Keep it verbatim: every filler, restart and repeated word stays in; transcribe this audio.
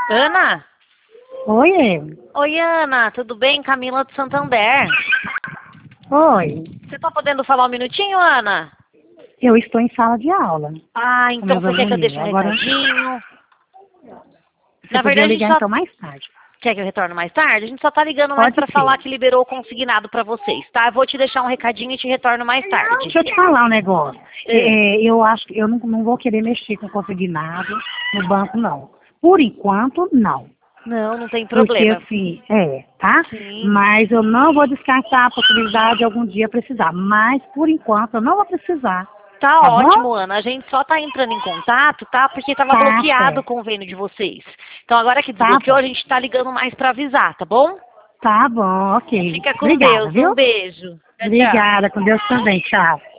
Ana? Oi, Oi, Ana, tudo bem? Camila do Santander. oi. Você tá podendo falar um minutinho, Ana? Eu estou em sala de aula Ah, com então meus você quer que eu deixe aluninhos. um Agora, recadinho? você Na podia verdade, a gente ligar só... então mais tarde. Quer que eu retorne mais tarde? A gente só tá ligando mais Pode pra ser. falar que liberou o consignado pra vocês, tá? Eu vou te deixar um recadinho e te retorno mais tarde. Deixa eu te falar um negócio. É. É, eu acho que eu não, não vou querer mexer com consignado no banco, não. Por enquanto, não. Não, não tem Porque problema. assim, é, tá? Sim. Mas eu não vou descartar a possibilidade de algum dia precisar. Mas, por enquanto, eu não vou precisar. Tá Tá ótimo, bom? Ana. A gente só tá entrando em contato, tá? Porque tava Tá bloqueado o certo. convênio de vocês. Então agora que Tá desbloqueou, bom. a gente tá ligando mais pra avisar, tá bom? Tá bom, ok. Fica com Obrigada, Deus. Um viu? beijo. Tchau, tchau. Obrigada, com Deus também. Tchau.